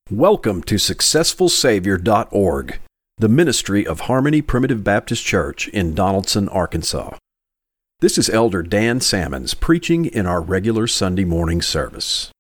Welcome to SuccessfulSavior.org, the ministry of Harmony Primitive Baptist Church in Donaldson, Arkansas. This is Elder Dan Sammons preaching in our regular Sunday morning service.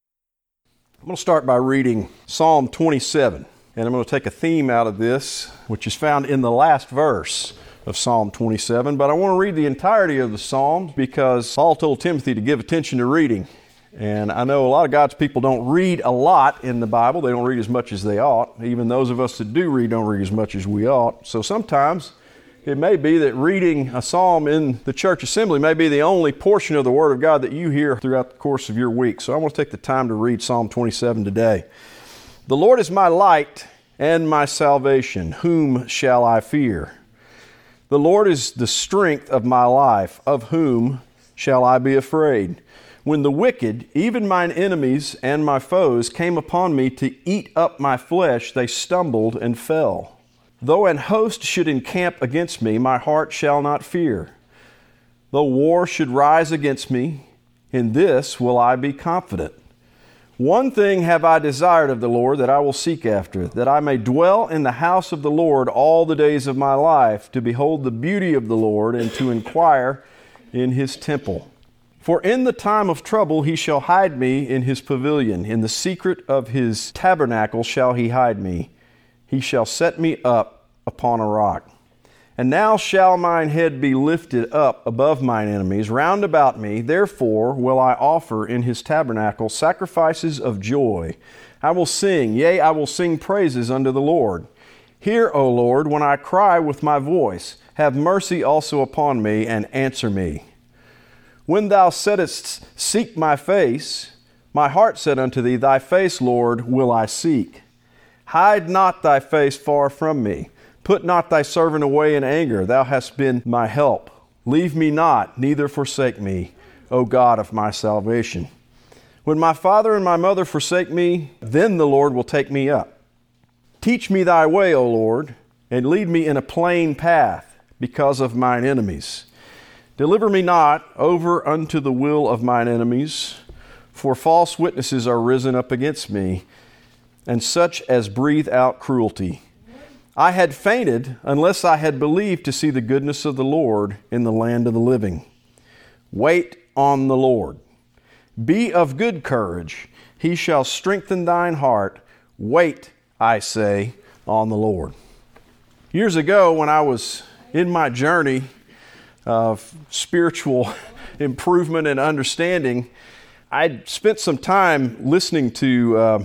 I'm going to start by reading Psalm 27, and I'm going to take a theme out of this, which is found in the last verse of Psalm 27, but I want to read the entirety of the Psalm because Paul told Timothy to give attention to reading. And I know a lot of God's people don't read a lot in the Bible. They don't read as much as they ought. Even those of us that do read don't read as much as we ought. So sometimes it may be that reading a psalm in the church assembly may be the only portion of the Word of God that you hear throughout the course of your week. So I want to take the time to read Psalm 27 today. The Lord is my light and my salvation. Whom shall I fear? The Lord is the strength of my life. Of whom shall I be afraid? When the wicked, even mine enemies and my foes, came upon me to eat up my flesh, they stumbled and fell. Though an host should encamp against me, my heart shall not fear. Though war should rise against me, in this will I be confident. One thing have I desired of the Lord that I will seek after, that I may dwell in the house of the Lord all the days of my life, to behold the beauty of the Lord and to inquire in His temple. For in the time of trouble He shall hide me in His pavilion. In the secret of His tabernacle shall He hide me. He shall set me up upon a rock. And now shall mine head be lifted up above mine enemies round about me. Therefore will I offer in His tabernacle sacrifices of joy. I will sing, yea, I will sing praises unto the Lord. Hear, O Lord, when I cry with my voice. Have mercy also upon me, and answer me. When thou saidst, seek my face, my heart said unto thee, thy face, Lord, will I seek. Hide not thy face far from me. Put not thy servant away in anger. Thou hast been my help. Leave me not, neither forsake me, O God of my salvation. When my father and my mother forsake me, then the Lord will take me up. Teach me thy way, O Lord, and lead me in a plain path because of mine enemies. Deliver me not over unto the will of mine enemies, for false witnesses are risen up against me, and such as breathe out cruelty. I had fainted unless I had believed to see the goodness of the Lord in the land of the living. Wait on the Lord. Be of good courage. He shall strengthen thine heart. Wait, I say, on the Lord. Years ago, when I was in my journey of spiritual improvement and understanding, I spent some time listening to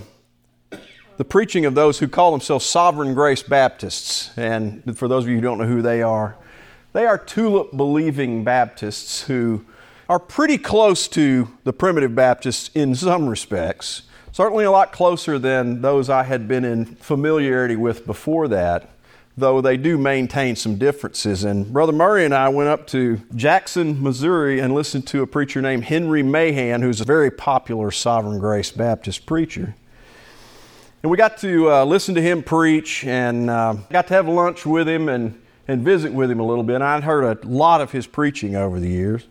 the preaching of those who call themselves Sovereign Grace Baptists. And for those of you who don't know who they are tulip-believing Baptists who are pretty close to the primitive Baptists in some respects. Certainly a lot closer than those I had been in familiarity with before that, though they do maintain some differences. And Brother Murray and I went up to Jackson, Missouri, and listened to a preacher named Henry Mahan, who's a very popular Sovereign Grace Baptist preacher. And we got to listen to him preach, and got to have lunch with him and visit with him a little bit. And I'd heard a lot of his preaching over the years,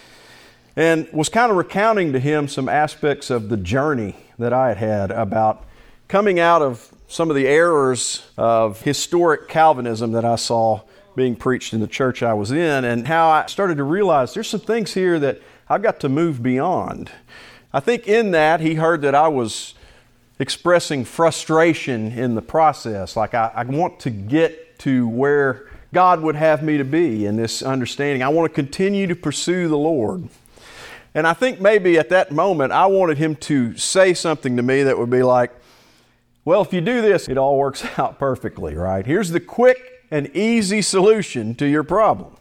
and was kind of recounting to him some aspects of the journey that I had had about coming out of some of the errors of historic Calvinism that I saw being preached in the church I was in, and how I started to realize there's some things here that I've got to move beyond. I think in that he heard that I was expressing frustration in the process, like I want to get to where God would have me to be in this understanding. I want to continue to pursue the Lord. And I think maybe at that moment I wanted him to say something to me that would be like, well, if you do this, it all works out perfectly, right? Here's the quick and easy solution to your problem.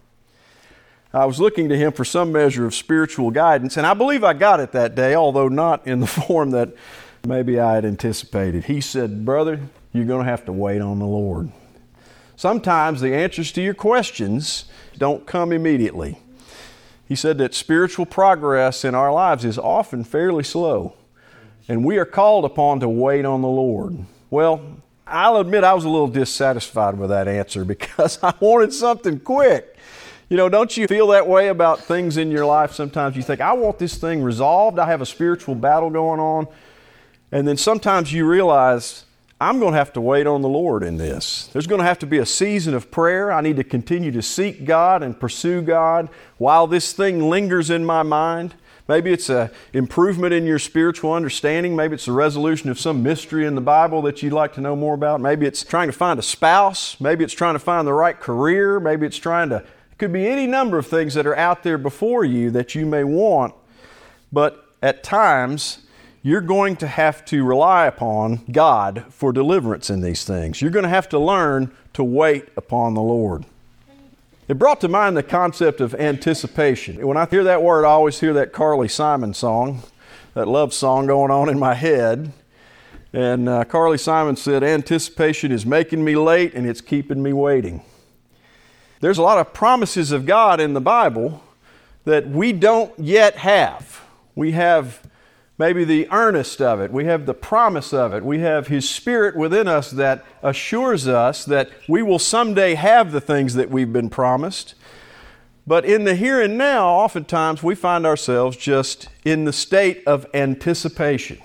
I was looking to him for some measure of spiritual guidance, and I believe I got it that day, although not in the form that maybe I had anticipated. He said, brother, you're going to have to wait on the Lord. Sometimes the answers to your questions don't come immediately. He said that spiritual progress in our lives is often fairly slow. And we are called upon to wait on the Lord. Well, I'll admit I was a little dissatisfied with that answer because I wanted something quick. You know, don't you feel that way about things in your life? Sometimes you think, I want this thing resolved. I have a spiritual battle going on. And then sometimes you realize, I'm going to have to wait on the Lord in this. There's going to have to be a season of prayer. I need to continue to seek God and pursue God while this thing lingers in my mind. Maybe it's an improvement in your spiritual understanding. Maybe it's a resolution of some mystery in the Bible that you'd like to know more about. Maybe it's trying to find a spouse. Maybe it's trying to find the right career. Maybe it's it could be any number of things that are out there before you that you may want. But at times, you're going to have to rely upon God for deliverance in these things. You're going to have to learn to wait upon the Lord. It brought to mind the concept of anticipation. When I hear that word, I always hear that Carly Simon song, that love song going on in my head. And Carly Simon said, "Anticipation is making me late and it's keeping me waiting." There's a lot of promises of God in the Bible that we don't yet have. We have maybe the earnest of it. We have the promise of it. We have His Spirit within us that assures us that we will someday have the things that we've been promised. But in the here and now, oftentimes we find ourselves just in the state of anticipation.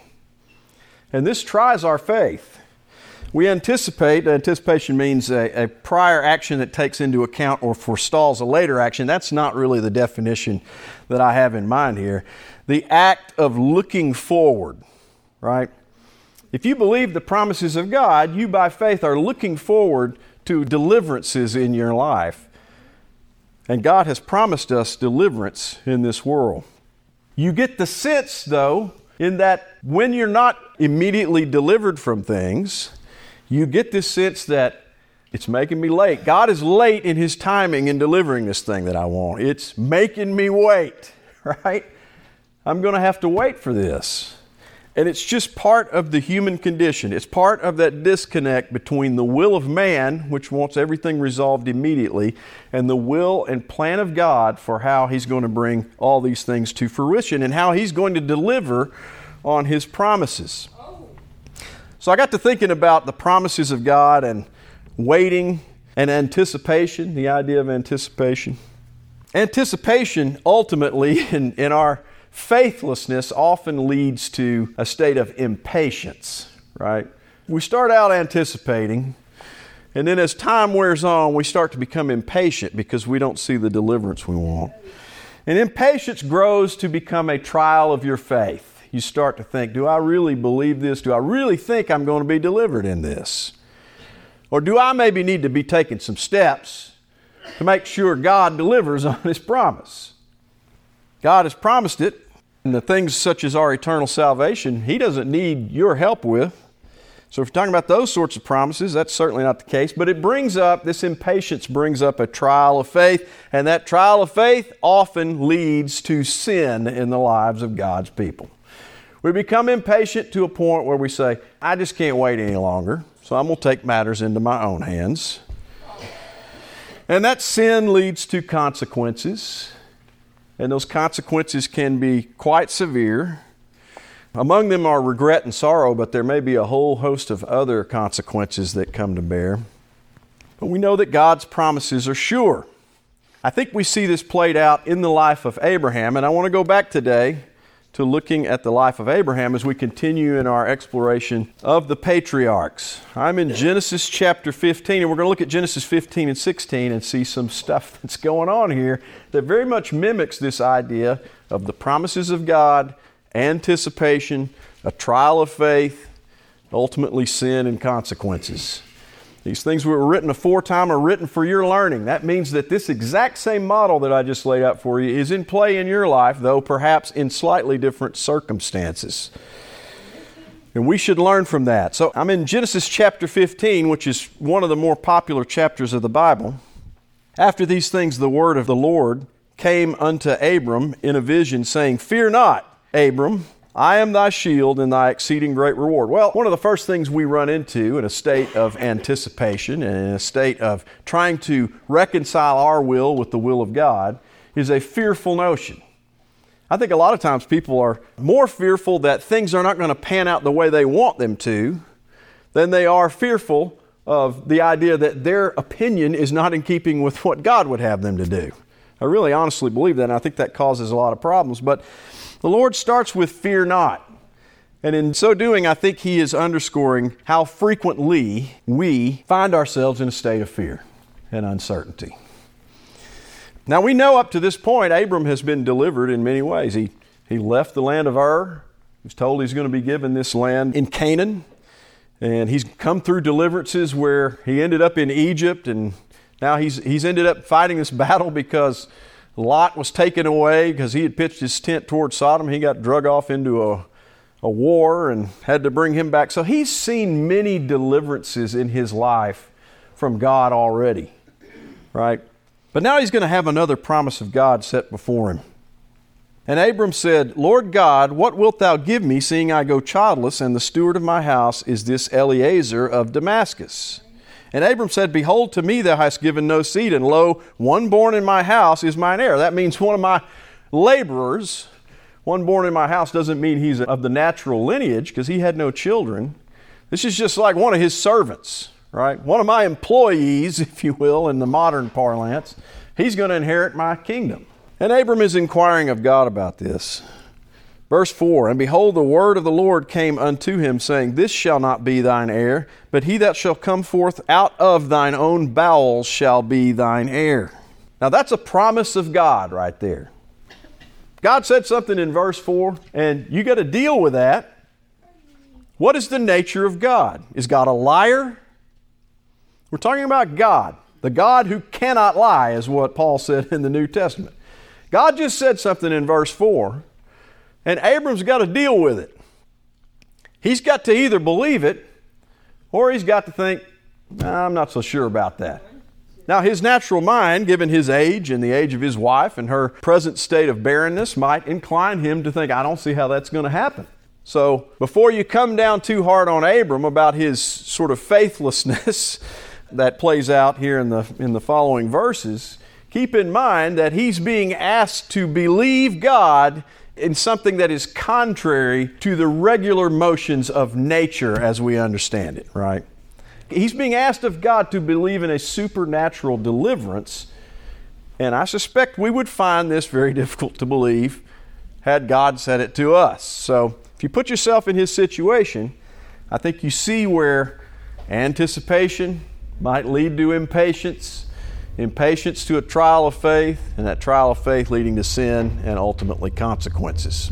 And this tries our faith. We anticipate. Anticipation means a prior action that takes into account or forestalls a later action. That's not really the definition that I have in mind here. The act of looking forward, right? If you believe the promises of God, you by faith are looking forward to deliverances in your life. And God has promised us deliverance in this world. You get the sense, though, in that when you're not immediately delivered from things, you get this sense that it's making me late. God is late in His timing in delivering this thing that I want. It's making me wait, right? I'm going to have to wait for this. And it's just part of the human condition. It's part of that disconnect between the will of man, which wants everything resolved immediately, and the will and plan of God for how He's going to bring all these things to fruition and how He's going to deliver on His promises. So I got to thinking about the promises of God and waiting and anticipation, the idea of anticipation. Anticipation ultimately in our faithlessness often leads to a state of impatience, right? We start out anticipating, and then as time wears on, we start to become impatient because we don't see the deliverance we want. And impatience grows to become a trial of your faith. You start to think, do I really believe this? Do I really think I'm going to be delivered in this? Or do I maybe need to be taking some steps to make sure God delivers on His promise? God has promised it, and the things such as our eternal salvation, He doesn't need your help with. So if you're talking about those sorts of promises, that's certainly not the case. But this impatience brings up a trial of faith, and that trial of faith often leads to sin in the lives of God's people. We become impatient to a point where we say, I just can't wait any longer, so I'm going to take matters into my own hands. And that sin leads to consequences, and those consequences can be quite severe. Among them are regret and sorrow, but there may be a whole host of other consequences that come to bear. But we know that God's promises are sure. I think we see this played out in the life of Abraham, and I want to go back today to looking at the life of Abraham as we continue in our exploration of the patriarchs. I'm in Genesis chapter 15, and we're going to look at Genesis 15 and 16 and see some stuff that's going on here that very much mimics this idea of the promises of God, anticipation, a trial of faith, ultimately sin and consequences. These things that were written aforetime are written for your learning. That means that this exact same model that I just laid out for you is in play in your life, though perhaps in slightly different circumstances. And we should learn from that. So I'm in Genesis chapter 15, which is one of the more popular chapters of the Bible. After these things, the word of the Lord came unto Abram in a vision, saying, Fear not, Abram, I am thy shield and thy exceeding great reward. Well, one of the first things we run into in a state of anticipation and in a state of trying to reconcile our will with the will of God is a fearful notion. I think a lot of times people are more fearful that things are not going to pan out the way they want them to than they are fearful of the idea that their opinion is not in keeping with what God would have them to do. I really honestly believe that, and I think that causes a lot of problems. But the Lord starts with fear not. And in so doing, I think he is underscoring how frequently we find ourselves in a state of fear and uncertainty. Now we know up to this point, Abram has been delivered in many ways. He left the land of Ur. He was told he's going to be given this land in Canaan. And he's come through deliverances where he ended up in Egypt, and now he's ended up fighting this battle because Lot was taken away because he had pitched his tent toward Sodom. He got drug off into a war and had to bring him back. So he's seen many deliverances in his life from God already, right? But now he's going to have another promise of God set before him. And Abram said, Lord God, what wilt thou give me, seeing I go childless, and the steward of my house is this Eliezer of Damascus? And Abram said, Behold, to me thou hast given no seed, and lo, one born in my house is mine heir. That means one of my laborers. One born in my house doesn't mean he's of the natural lineage, because he had no children. This is just like one of his servants, right? One of my employees, if you will, in the modern parlance. He's going to inherit my kingdom. And Abram is inquiring of God about this. Verse 4, And behold, the word of the Lord came unto him, saying, This shall not be thine heir, but he that shall come forth out of thine own bowels shall be thine heir. Now that's a promise of God right there. God said something in verse 4, and you got to deal with that. What is the nature of God? Is God a liar? We're talking about God. The God who cannot lie is what Paul said in the New Testament. God just said something in verse 4, and Abram's got to deal with it. He's got to either believe it, or he's got to think, I'm not so sure about that. Now, his natural mind, given his age and the age of his wife and her present state of barrenness, might incline him to think, I don't see how that's going to happen. So, before you come down too hard on Abram about his sort of faithlessness that plays out here in the following verses, keep in mind that he's being asked to believe God in something that is contrary to the regular motions of nature as we understand it, right? He's being asked of God to believe in a supernatural deliverance, and I suspect we would find this very difficult to believe had God said it to us. So if you put yourself in his situation, I think you see where anticipation might lead to impatience, impatience to a trial of faith, and that trial of faith leading to sin and ultimately consequences.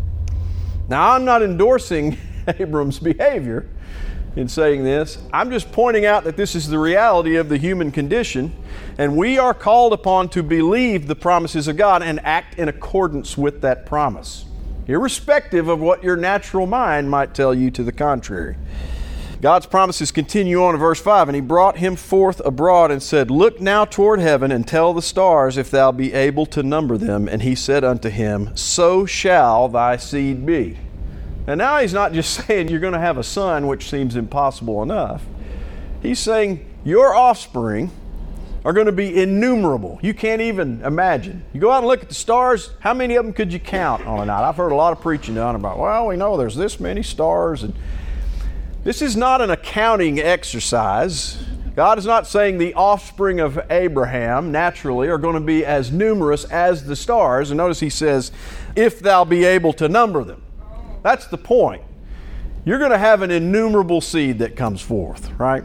Now, I'm not endorsing Abram's behavior in saying this. I'm just pointing out that this is the reality of the human condition, and we are called upon to believe the promises of God and act in accordance with that promise, irrespective of what your natural mind might tell you to the contrary. God's promises continue on in verse 5, And he brought him forth abroad and said, Look now toward heaven and tell the stars if thou be able to number them. And he said unto him, So shall thy seed be. And now he's not just saying you're going to have a son, which seems impossible enough. He's saying your offspring are going to be innumerable. You can't even imagine. You go out and look at the stars, how many of them could you count on a night? I've heard a lot of preaching done about, well, we know there's this many stars, and this is not an accounting exercise. God is not saying the offspring of Abraham naturally are going to be as numerous as the stars. And notice he says, if thou be able to number them. That's the point. You're going to have an innumerable seed that comes forth, right?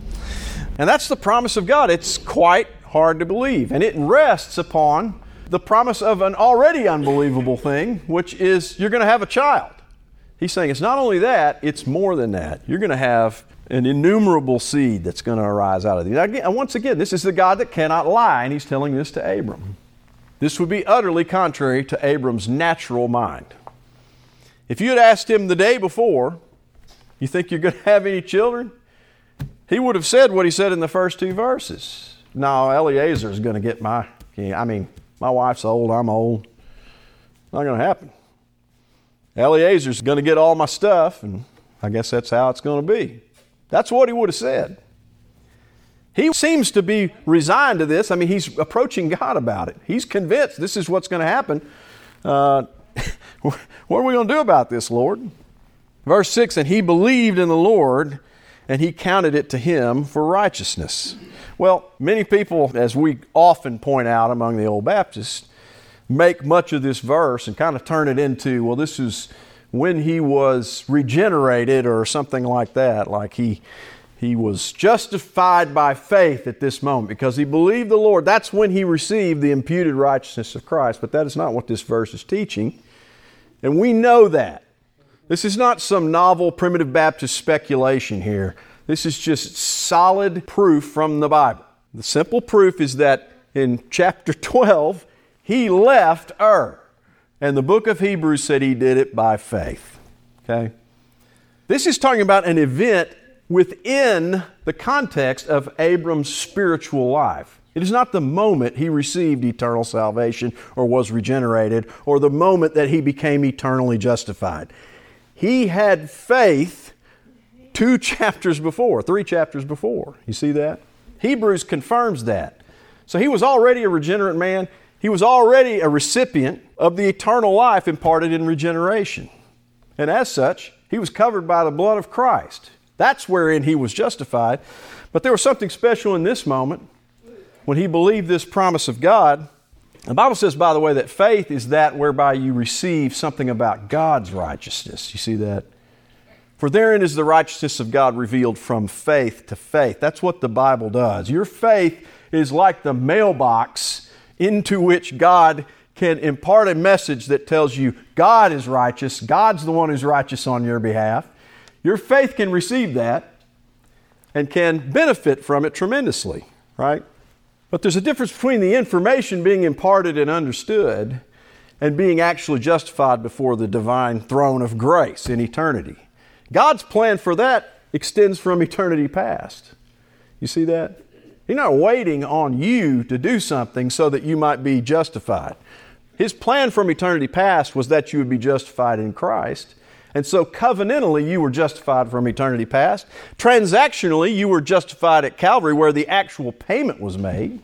And that's the promise of God. It's quite hard to believe. And it rests upon the promise of an already unbelievable thing, which is you're going to have a child. He's saying it's not only that, it's more than that. You're going to have an innumerable seed that's going to arise out of these. And once again, this is the God that cannot lie, and he's telling this to Abram. This would be utterly contrary to Abram's natural mind. If you had asked him the day before, you think you're going to have any children? He would have said what he said in the first two verses. No, Eliezer is going to get my wife's old, I'm old. Not going to happen. Eliezer's going to get all my stuff, and I guess that's how it's going to be. That's what he would have said. He seems to be resigned to this. I mean, he's approaching God about it. He's convinced this is what's going to happen. What are we going to do about this, Lord? Verse 6, And he believed in the Lord, and he counted it to him for righteousness. Well, many people, as we often point out among the old Baptists, make much of this verse and kind of turn it into, well, this is when he was regenerated or something like that, like he was justified by faith at this moment because he believed the Lord. That's when he received the imputed righteousness of Christ. But that is not what this verse is teaching. And we know that. This is not some novel primitive Baptist speculation here. This is just solid proof from the Bible. The simple proof is that in chapter 12, he left Ur. And the book of Hebrews said he did it by faith. Okay? This is talking about an event within the context of Abram's spiritual life. It is not the moment he received eternal salvation or was regenerated or the moment that he became eternally justified. He had faith 3 chapters before. You see that? Hebrews confirms that. So he was already a regenerate man. He was already a recipient of the eternal life imparted in regeneration. And as such, he was covered by the blood of Christ. That's wherein he was justified. But there was something special in this moment when he believed this promise of God. The Bible says, by the way, that faith is that whereby you receive something about God's righteousness. You see that? For therein is the righteousness of God revealed from faith to faith. That's what the Bible does. Your faith is like the mailbox into which God can impart a message that tells you God is righteous. God's the one who's righteous on your behalf. Your faith can receive that and can benefit from it tremendously, right? But there's a difference between the information being imparted and understood and being actually justified before the divine throne of grace in eternity. God's plan for that extends from eternity past. You see that? He's not waiting on you to do something so that you might be justified. His plan from eternity past was that you would be justified in Christ. And so covenantally, you were justified from eternity past. Transactionally, you were justified at Calvary where the actual payment was made.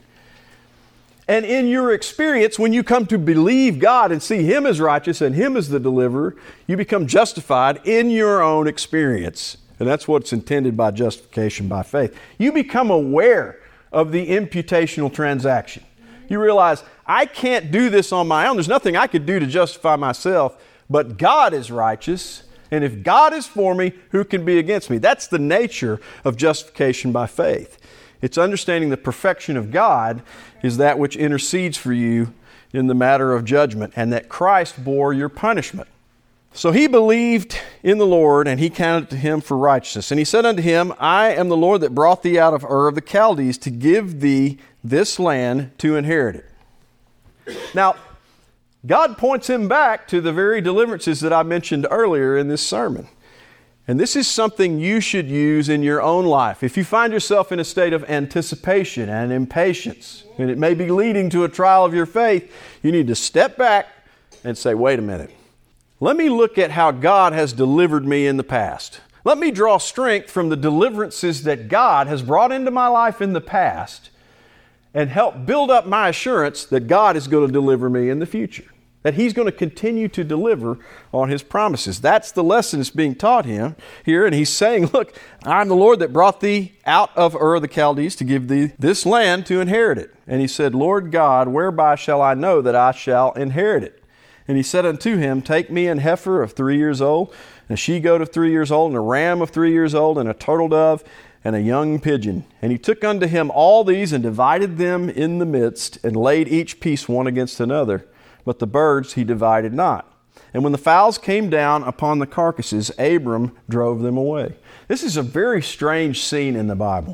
And in your experience, when you come to believe God and see Him as righteous and Him as the deliverer, you become justified in your own experience. And that's what's intended by justification by faith. You become aware of the imputational transaction. You realize, I can't do this on my own. There's nothing I could do to justify myself. But God is righteous, and if God is for me, who can be against me? That's the nature of justification by faith. It's understanding the perfection of God is that which intercedes for you in the matter of judgment, and that Christ bore your punishment. So he believed in the Lord, and he counted to him for righteousness. And he said unto him, I am the Lord that brought thee out of Ur of the Chaldees to give thee this land to inherit it. Now, God points him back to the very deliverances that I mentioned earlier in this sermon. And this is something you should use in your own life. If you find yourself in a state of anticipation and impatience, and it may be leading to a trial of your faith, you need to step back and say, wait a minute. Let me look at how God has delivered me in the past. Let me draw strength from the deliverances that God has brought into my life in the past and help build up my assurance that God is going to deliver me in the future. That He's going to continue to deliver on His promises. That's the lesson that's being taught him here. And He's saying, look, I'm the Lord that brought thee out of Ur of the Chaldees to give thee this land to inherit it. And he said, Lord God, whereby shall I know that I shall inherit it? And he said unto him, take me an heifer of 3 years old, and a she-goat of 3 years old, and a ram of 3 years old, and a turtle dove, and a young pigeon. And he took unto him all these, and divided them in the midst, and laid each piece one against another. But the birds he divided not. And when the fowls came down upon the carcasses, Abram drove them away. This is a very strange scene in the Bible.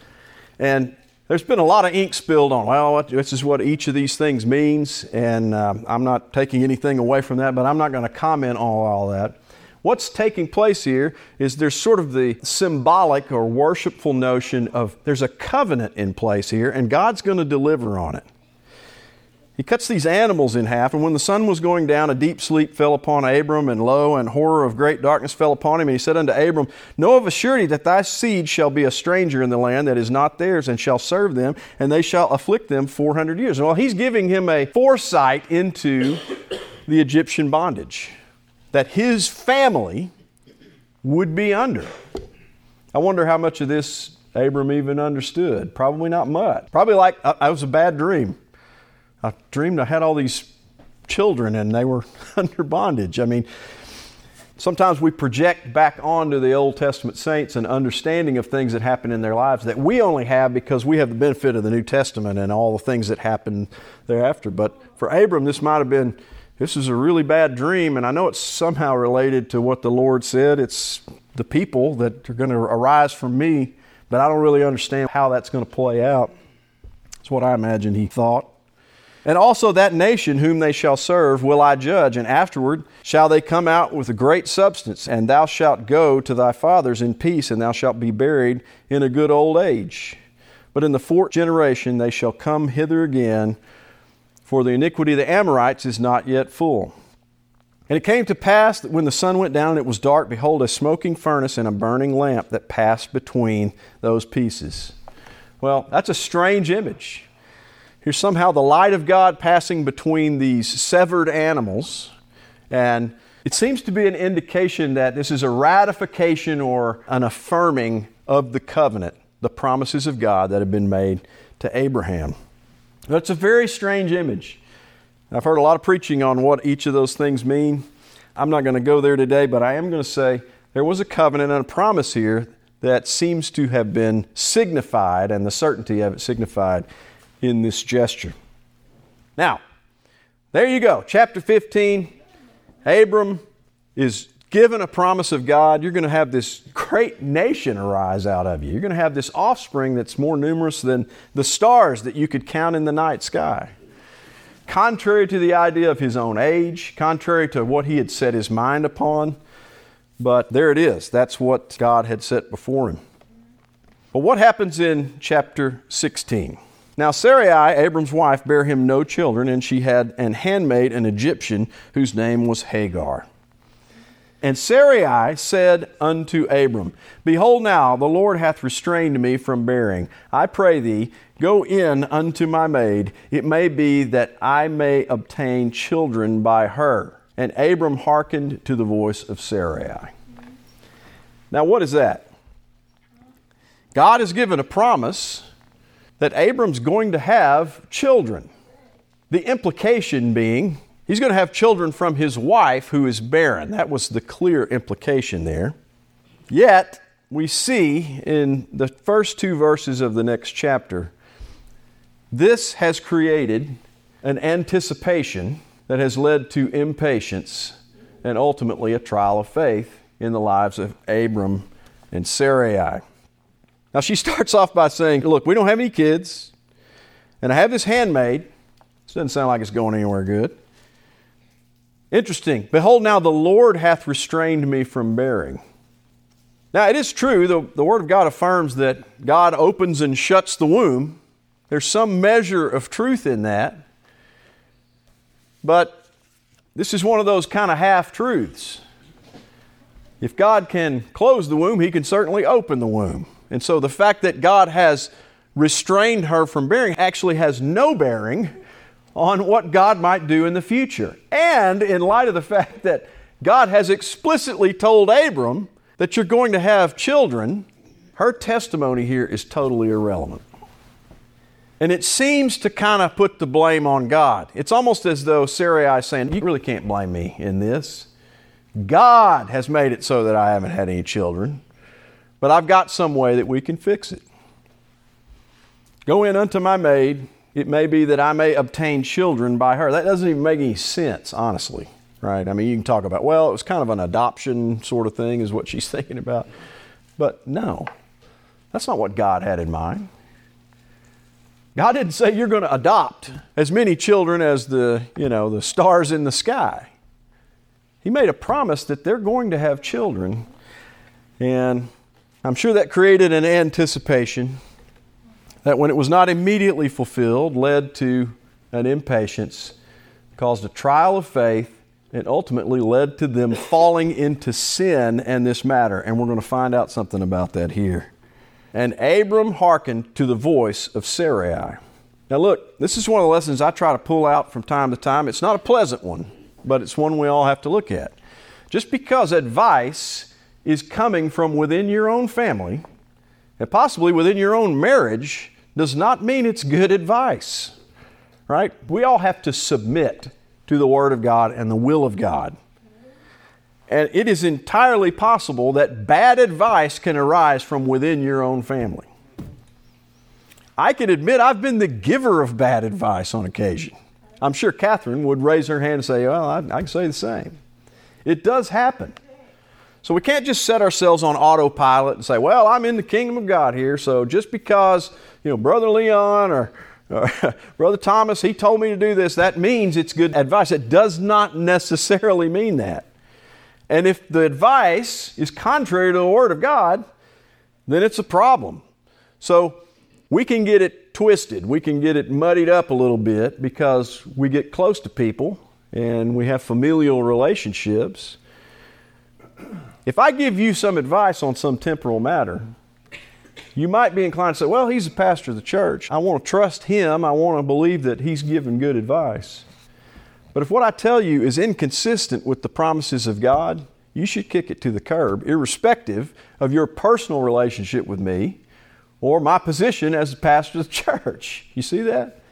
And there's been a lot of ink spilled on, well, this is what each of these things means. And I'm not taking anything away from that, but I'm not going to comment on all that. What's taking place here is there's sort of the symbolic or worshipful notion of there's a covenant in place here, and God's going to deliver on it. He cuts these animals in half, and when the sun was going down, a deep sleep fell upon Abram, and lo, and horror of great darkness fell upon him. And he said unto Abram, know of a surety that thy seed shall be a stranger in the land that is not theirs, and shall serve them, and they shall afflict them 400 years. Well, he's giving him a foresight into the Egyptian bondage that his family would be under. I wonder how much of this Abram even understood. Probably not much. Probably like, it was a bad dream. I dreamed I had all these children and they were under bondage. I mean, Sometimes we project back onto the Old Testament saints an understanding of things that happen in their lives that we only have because we have the benefit of the New Testament and all the things that happened thereafter. But for Abram, this is a really bad dream, and I know it's somehow related to what the Lord said. It's the people that are going to arise from me, but I don't really understand how that's going to play out. That's what I imagine he thought. And also that nation whom they shall serve will I judge, and afterward shall they come out with a great substance, and thou shalt go to thy fathers in peace, and thou shalt be buried in a good old age. But in the fourth generation they shall come hither again, for the iniquity of the Amorites is not yet full. And it came to pass that when the sun went down and it was dark, behold, a smoking furnace and a burning lamp that passed between those pieces. Well, that's a strange image. Here's somehow the light of God passing between these severed animals, and it seems to be an indication that this is a ratification or an affirming of the covenant, the promises of God that have been made to Abraham. That's a very strange image. I've heard a lot of preaching on what each of those things mean. I'm not going to go there today, but I am going to say there was a covenant and a promise here that seems to have been signified, and the certainty of it signified in this gesture. Now, there you go. Chapter 15, Abram is given a promise of God. You're going to have this great nation arise out of you. You're going to have this offspring that's more numerous than the stars that you could count in the night sky. Contrary to the idea of his own age, contrary to what he had set his mind upon, but there it is. That's what God had set before him. But what happens in chapter 16? Now Sarai, Abram's wife, bare him no children, and she had an handmaid, an Egyptian, whose name was Hagar. And Sarai said unto Abram, Behold now, the Lord hath restrained me from bearing. I pray thee, go in unto my maid. It may be that I may obtain children by her. And Abram hearkened to the voice of Sarai. Now what is that? God has given a promise that Abram's going to have children. The implication being, he's going to have children from his wife who is barren. That was the clear implication there. Yet, we see in the first two verses of the next chapter, this has created an anticipation that has led to impatience and ultimately a trial of faith in the lives of Abram and Sarai. Now she starts off by saying, look, we don't have any kids, and I have this handmaid. This doesn't sound like it's going anywhere good. Interesting. Behold, now the Lord hath restrained me from bearing. Now it is true, the Word of God affirms that God opens and shuts the womb. There's some measure of truth in that. But this is one of those kind of half-truths. If God can close the womb, He can certainly open the womb. And so the fact that God has restrained her from bearing actually has no bearing on what God might do in the future. And in light of the fact that God has explicitly told Abram that you're going to have children, her testimony here is totally irrelevant. And it seems to kind of put the blame on God. It's almost as though Sarai is saying, you really can't blame me in this. God has made it so that I haven't had any children. But I've got some way that we can fix it. Go in unto my maid. It may be that I may obtain children by her. That doesn't even make any sense, honestly. Right? I mean, you can talk about, well, it was kind of an adoption sort of thing is what she's thinking about. But no, that's not what God had in mind. God didn't say you're going to adopt as many children as the stars in the sky. He made a promise that they're going to have children. And I'm sure that created an anticipation that when it was not immediately fulfilled, led to an impatience, caused a trial of faith, and ultimately led to them falling into sin and this matter. And we're going to find out something about that here. And Abram hearkened to the voice of Sarai. Now look, this is one of the lessons I try to pull out from time to time. It's not a pleasant one, but it's one we all have to look at. Just because advice is coming from within your own family and possibly within your own marriage does not mean it's good advice, right? We all have to submit to the Word of God and the will of God. And it is entirely possible that bad advice can arise from within your own family. I can admit I've been the giver of bad advice on occasion. I'm sure Catherine would raise her hand and say, well, I can say the same. It does happen. So we can't just set ourselves on autopilot and say, well, I'm in the kingdom of God here, so just because, Brother Leon or Brother Thomas, he told me to do this, that means it's good advice. It does not necessarily mean that. And if the advice is contrary to the Word of God, then it's a problem. So we can get it twisted. We can get it muddied up a little bit because we get close to people and we have familial relationships. If I give you some advice on some temporal matter, you might be inclined to say, well, he's the pastor of the church. I want to trust him. I want to believe that he's giving good advice. But if what I tell you is inconsistent with the promises of God, you should kick it to the curb, irrespective of your personal relationship with me or my position as the pastor of the church. You see that?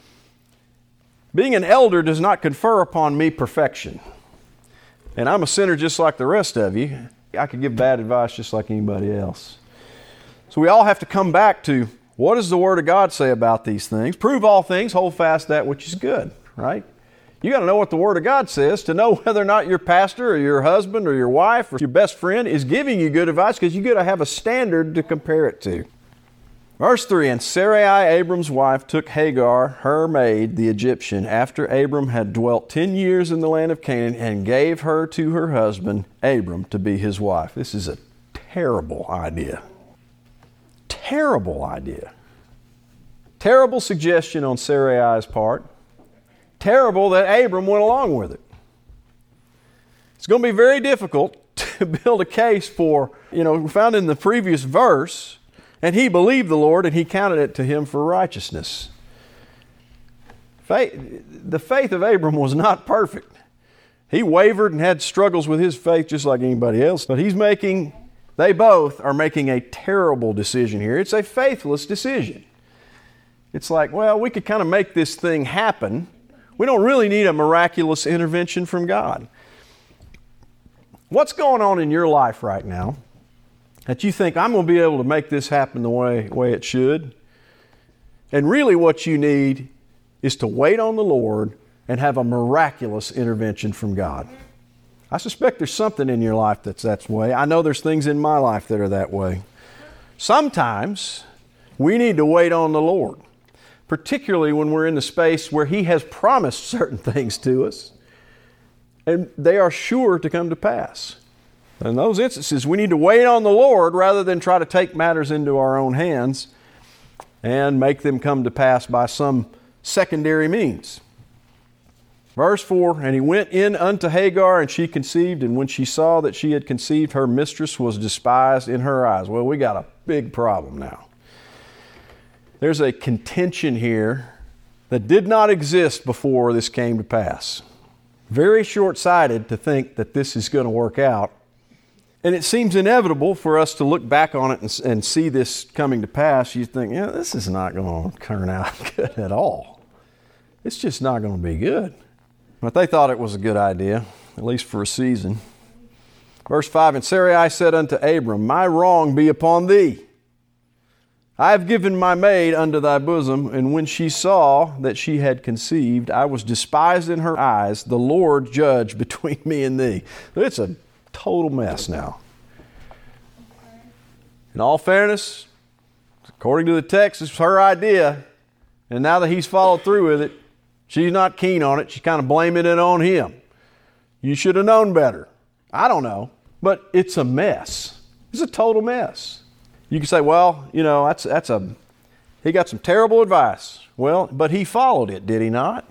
Being an elder does not confer upon me perfection. And I'm a sinner just like the rest of you. I could give bad advice just like anybody else. So we all have to come back to, what does the Word of God say about these things? Prove all things, hold fast that which is good, right? You got to know what the Word of God says to know whether or not your pastor or your husband or your wife or your best friend is giving you good advice, because you got to have a standard to compare it to. Verse 3, and Sarai, Abram's wife, took Hagar, her maid, the Egyptian, after Abram had dwelt 10 years in the land of Canaan, and gave her to her husband, Abram, to be his wife. This is a terrible idea. Terrible idea. Terrible suggestion on Sarai's part. Terrible that Abram went along with it. It's going to be very difficult to build a case for, we found in the previous verse, and he believed the Lord and he counted it to him for righteousness. The faith of Abram was not perfect. He wavered and had struggles with his faith just like anybody else, but they both are making a terrible decision here. It's a faithless decision. It's like, well, we could kind of make this thing happen. We don't really need a miraculous intervention from God. What's going on in your life right now that you think, I'm going to be able to make this happen the way it should? And really what you need is to wait on the Lord and have a miraculous intervention from God. I suspect there's something in your life that's that way. I know there's things in my life that are that way. Sometimes we need to wait on the Lord, particularly when we're in the space where He has promised certain things to us, and they are sure to come to pass. In those instances, we need to wait on the Lord rather than try to take matters into our own hands and make them come to pass by some secondary means. Verse 4, and he went in unto Hagar, and she conceived, and when she saw that she had conceived, her mistress was despised in her eyes. Well, we got a big problem now. There's a contention here that did not exist before this came to pass. Very short-sighted to think that this is going to work out. And it seems inevitable for us to look back on it and see this coming to pass. You think, this is not going to turn out good at all. It's just not going to be good. But they thought it was a good idea, at least for a season. Verse 5, and Sarai said unto Abram, my wrong be upon thee. I have given my maid unto thy bosom, and when she saw that she had conceived, I was despised in her eyes. The Lord judge between me and thee. It's a total mess now. In all fairness, according to the text, it's her idea. And now that he's followed through with it, she's not keen on it. She's kind of blaming it on him. You should have known better. I don't know. But it's a mess. It's a total mess. You can say, well, he got some terrible advice. Well, but he followed it, did he not?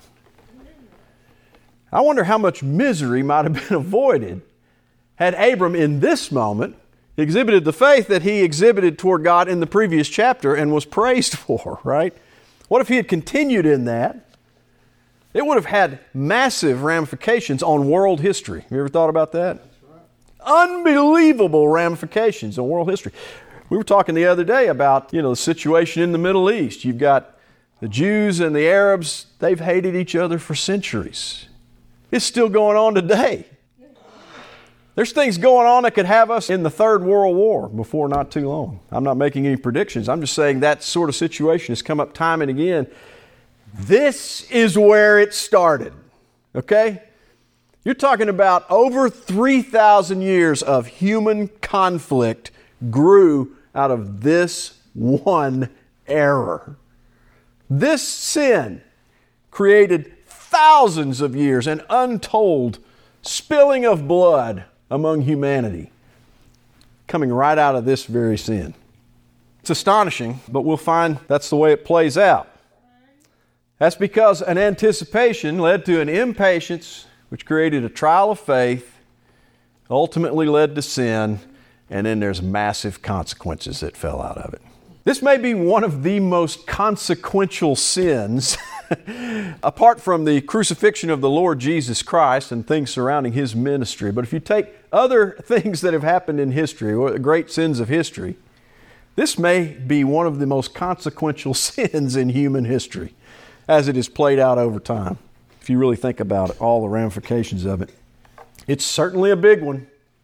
I wonder how much misery might have been avoided had Abram in this moment exhibited the faith that he exhibited toward God in the previous chapter and was praised for, right? What if he had continued in that? It would have had massive ramifications on world history. Have you ever thought about that? Unbelievable ramifications on world history. We were talking the other day about, the situation in the Middle East. You've got the Jews and the Arabs. They've hated each other for centuries. It's still going on today. There's things going on that could have us in the Third World War before not too long. I'm not making any predictions. I'm just saying that sort of situation has come up time and again. This is where it started, okay? You're talking about over 3,000 years of human conflict grew out of this one error. This sin created thousands of years and untold spilling of blood among humanity, coming right out of this very sin. It's astonishing, but we'll find that's the way it plays out. That's because an anticipation led to an impatience, which created a trial of faith, ultimately led to sin, and then there's massive consequences that fell out of it. This may be one of the most consequential sins apart from the crucifixion of the Lord Jesus Christ and things surrounding His ministry. But if you take other things that have happened in history, or the great sins of history, this may be one of the most consequential sins in human history as it is played out over time. If you really think about it, all the ramifications of it. It's certainly a big one.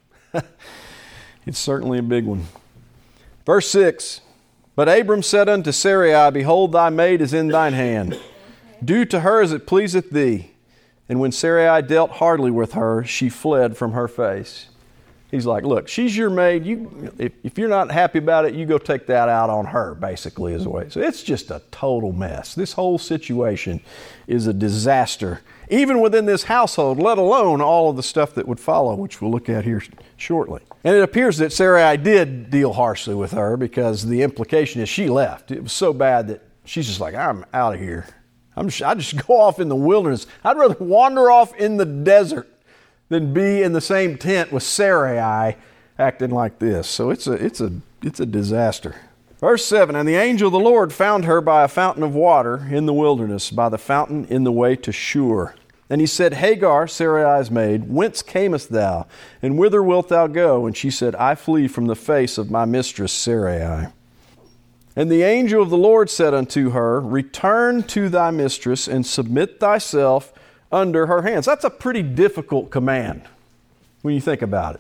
It's certainly a big one. Verse 6, But Abram said unto Sarai, Behold, thy maid is in thine hand. Do to her as it pleaseth thee. And when Sarai dealt hardly with her, she fled from her face. He's like, look, she's your maid. If you're not happy about it, you go take that out on her, basically, is the way. So it's just a total mess. This whole situation is a disaster, even within this household, let alone all of the stuff that would follow, which we'll look at here shortly. And it appears that Sarai did deal harshly with her because the implication is she left. It was so bad that she's just like, I'm out of here. I just go off in the wilderness. I'd rather wander off in the desert than be in the same tent with Sarai acting like this. So it's a disaster. Verse 7, And the angel of the Lord found her by a fountain of water in the wilderness, by the fountain in the way to Shur. And he said, Hagar, Sarai's maid, whence camest thou, and whither wilt thou go? And she said, I flee from the face of my mistress Sarai. And the angel of the Lord said unto her, Return to thy mistress, and submit thyself under her hands. That's a pretty difficult command when you think about it.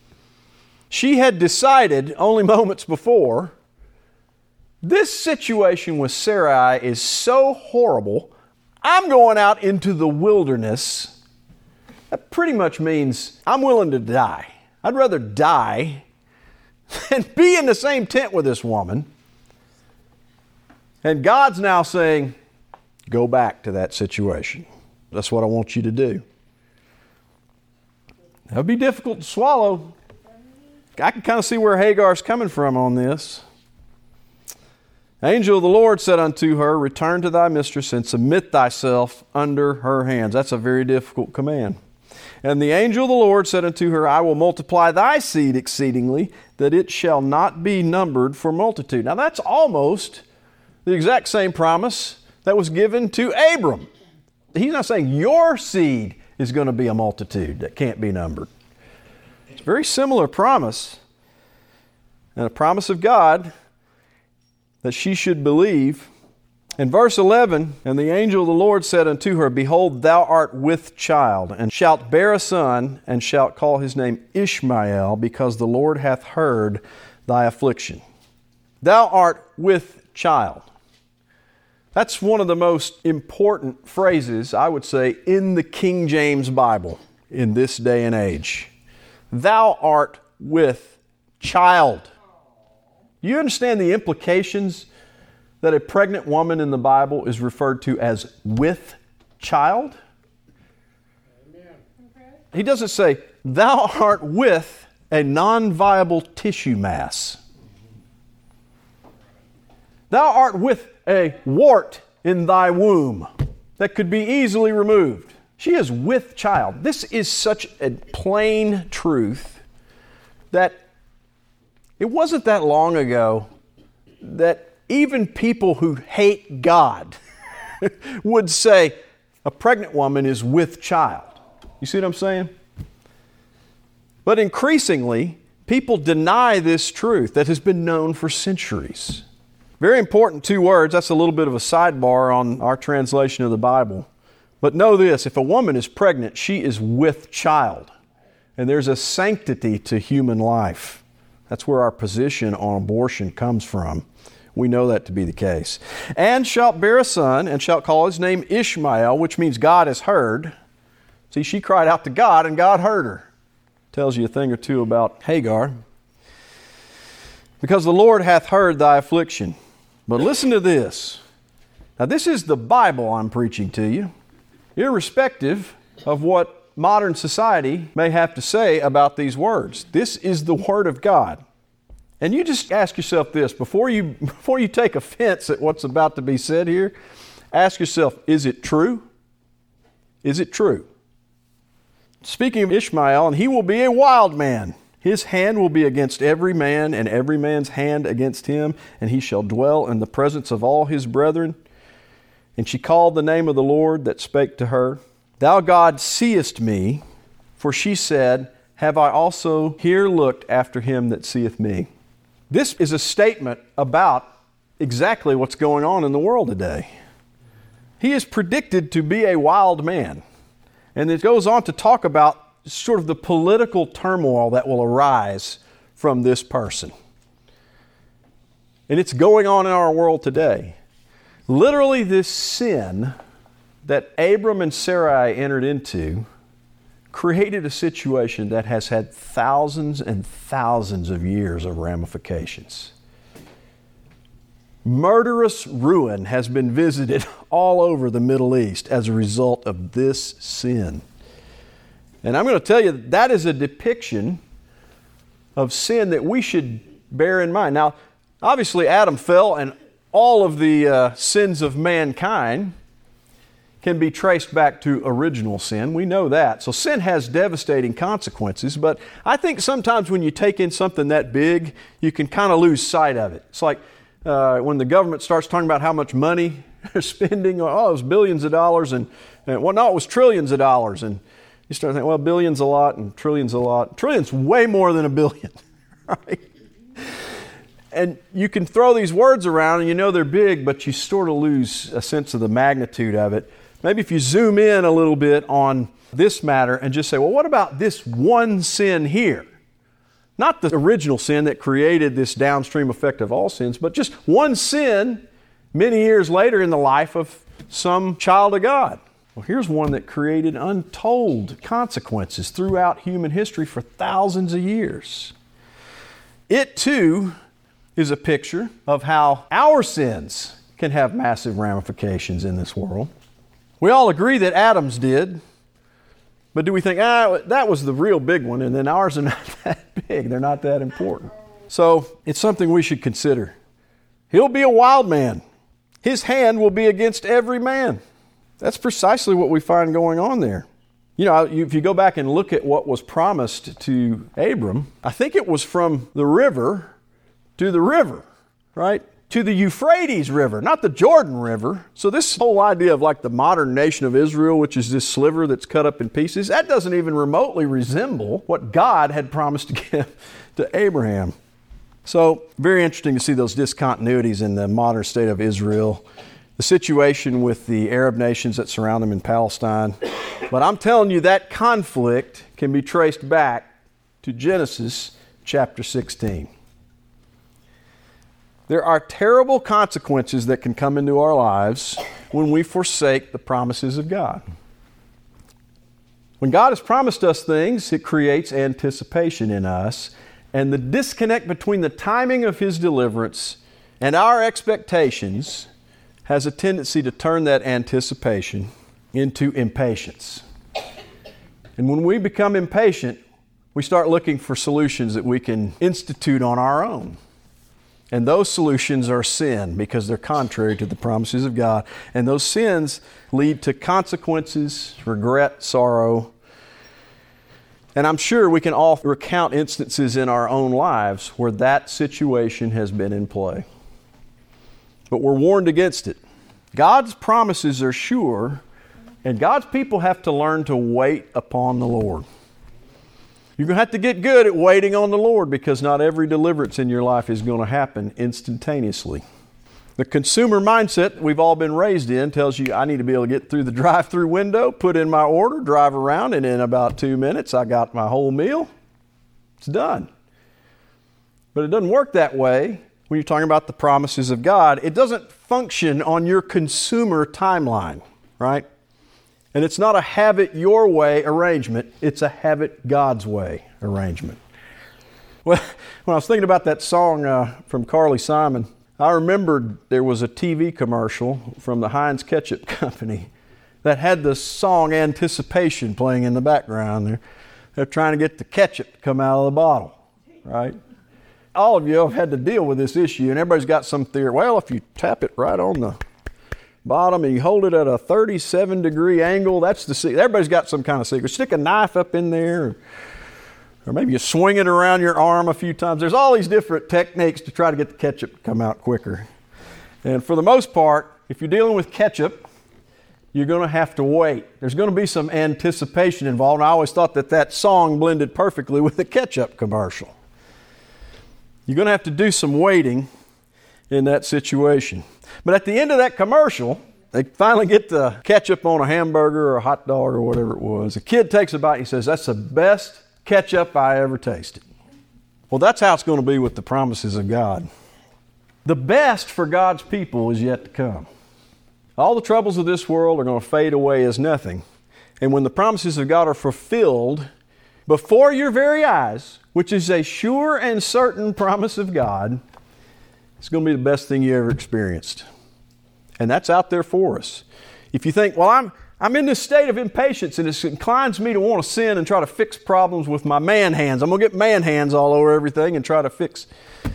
She had decided only moments before, this situation with Sarai is so horrible, I'm going out into the wilderness. That pretty much means I'm willing to die. I'd rather die than be in the same tent with this woman. And God's now saying, go back to that situation. That's what I want you to do. That would be difficult to swallow. I can kind of see where Hagar's coming from on this. Angel of the Lord said unto her, Return to thy mistress and submit thyself under her hands. That's a very difficult command. And the angel of the Lord said unto her, I will multiply thy seed exceedingly, that it shall not be numbered for multitude. Now that's almost the exact same promise that was given to Abram. He's not saying your seed is going to be a multitude that can't be numbered. It's a very similar promise, and a promise of God that she should believe. In verse 11, And the angel of the Lord said unto her, Behold, thou art with child, and shalt bear a son, and shalt call his name Ishmael, because the Lord hath heard thy affliction. Thou art with child. That's one of the most important phrases, I would say, in the King James Bible in this day and age. Thou art with child. You understand the implications that a pregnant woman in the Bible is referred to as with child? Amen. He doesn't say, thou art with a non-viable tissue mass. Thou art with a wart in thy womb that could be easily removed. She is with child. This is such a plain truth that it wasn't that long ago that even people who hate God would say a pregnant woman is with child. You see what I'm saying? But increasingly, people deny this truth that has been known for centuries. Very important two words. That's a little bit of a sidebar on our translation of the Bible. But know this, if a woman is pregnant, she is with child. And there's a sanctity to human life. That's where our position on abortion comes from. We know that to be the case. And shalt bear a son, and shalt call his name Ishmael, which means God has heard. See, she cried out to God, and God heard her. Tells you a thing or two about Hagar. Because the Lord hath heard thy affliction. But listen to this. Now, this is the Bible I'm preaching to you, irrespective of what modern society may have to say about these words. This is the Word of God. And you just ask yourself this, before you take offense at what's about to be said here, ask yourself, is it true? Is it true? Speaking of Ishmael, and he will be a wild man. His hand will be against every man, and every man's hand against him, and he shall dwell in the presence of all his brethren. And she called the name of the Lord that spake to her. Thou, God, seest me, for she said, have I also here looked after him that seeth me? This is a statement about exactly what's going on in the world today. He is predicted to be a wild man. And it goes on to talk about sort of the political turmoil that will arise from this person. And it's going on in our world today. Literally, this sin that Abram and Sarai entered into created a situation that has had thousands and thousands of years of ramifications. Murderous ruin has been visited all over the Middle East as a result of this sin. And I'm going to tell you that is a depiction of sin that we should bear in mind. Now, obviously Adam fell, and all of the sins of mankind can be traced back to original sin. We know that. So sin has devastating consequences, but I think sometimes when you take in something that big, you can kind of lose sight of it. It's like when the government starts talking about how much money they're spending. Oh, it was billions of dollars, and well, no, it was trillions of dollars. And you start thinking, well, billions a lot and trillions a lot. Trillions way more than a billion, right? And you can throw these words around and you know they're big, but you sort of lose a sense of the magnitude of it. Maybe if you zoom in a little bit on this matter and just say, well, what about this one sin here? Not the original sin that created this downstream effect of all sins, but just one sin many years later in the life of some child of God. Well, here's one that created untold consequences throughout human history for thousands of years. It too is a picture of how our sins can have massive ramifications in this world. We all agree that Adam's did, but do we think, that was the real big one, and then ours are not that big, they're not that important. So it's something we should consider. He'll be a wild man. His hand will be against every man. That's precisely what we find going on there. You know, if you go back and look at what was promised to Abram, I think it was from the river to the river, right? To the Euphrates River, not the Jordan River. So this whole idea of like the modern nation of Israel, which is this sliver that's cut up in pieces, that doesn't even remotely resemble what God had promised to give to Abraham. So very interesting to see those discontinuities in the modern state of Israel, the situation with the Arab nations that surround them in Palestine. But I'm telling you, that conflict can be traced back to Genesis chapter 16. There are terrible consequences that can come into our lives when we forsake the promises of God. When God has promised us things, it creates anticipation in us, and the disconnect between the timing of His deliverance and our expectations has a tendency to turn that anticipation into impatience. And when we become impatient, we start looking for solutions that we can institute on our own. And those solutions are sin because they're contrary to the promises of God. And those sins lead to consequences, regret, sorrow. And I'm sure we can all recount instances in our own lives where that situation has been in play. But we're warned against it. God's promises are sure, and God's people have to learn to wait upon the Lord. You're going to have to get good at waiting on the Lord because not every deliverance in your life is going to happen instantaneously. The consumer mindset we've all been raised in tells you I need to be able to get through the drive-through window, put in my order, drive around, and in about 2 minutes I got my whole meal. It's done. But it doesn't work that way when you're talking about the promises of God. It doesn't function on your consumer timeline, right? And it's not a have it your way arrangement. It's a have it God's way arrangement. Well, when I was thinking about that song from Carly Simon, I remembered there was a TV commercial from the Heinz Ketchup Company that had the song Anticipation playing in the background. They're trying to get the ketchup to come out of the bottle, right? All of you have had to deal with this issue, and everybody's got some theory. Well, if you tap it right on the bottom and you hold it at a 37-degree angle, that's the secret. Everybody's got some kind of secret. Stick a knife up in there, or maybe you swing it around your arm a few times. There's all these different techniques to try to get the ketchup to come out quicker. And for the most part, if you're dealing with ketchup, you're going to have to wait. There's going to be some anticipation involved. And I always thought that song blended perfectly with the ketchup commercial. You're going to have to do some waiting in that situation. But at the end of that commercial, they finally get the ketchup on a hamburger or a hot dog or whatever it was. The kid takes a bite and he says, "That's the best ketchup I ever tasted." Well, that's how it's going to be with the promises of God. The best for God's people is yet to come. All the troubles of this world are going to fade away as nothing. And when the promises of God are fulfilled before your very eyes, which is a sure and certain promise of God, it's going to be the best thing you ever experienced. And that's out there for us. If you think, well, I'm in this state of impatience and it inclines me to want to sin and try to fix problems with my man hands. I'm going to get man hands all over everything and try to fix.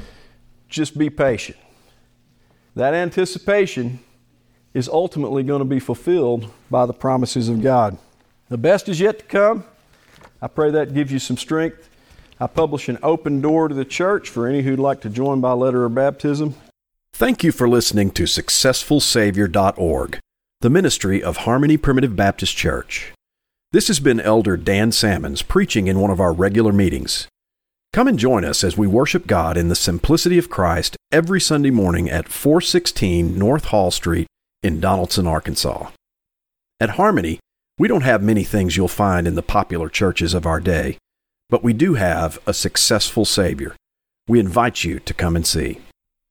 Just be patient. That anticipation is ultimately going to be fulfilled by the promises of God. The best is yet to come. I pray that gives you some strength. I publish an open door to the church for any who'd like to join by letter of baptism. Thank you for listening to SuccessfulSavior.org, the ministry of Harmony Primitive Baptist Church. This has been Elder Dan Salmons preaching in one of our regular meetings. Come and join us as we worship God in the simplicity of Christ every Sunday morning at 416 North Hall Street in Donaldson, Arkansas. At Harmony, we don't have many things you'll find in the popular churches of our day, but we do have a successful Savior. We invite you to come and see.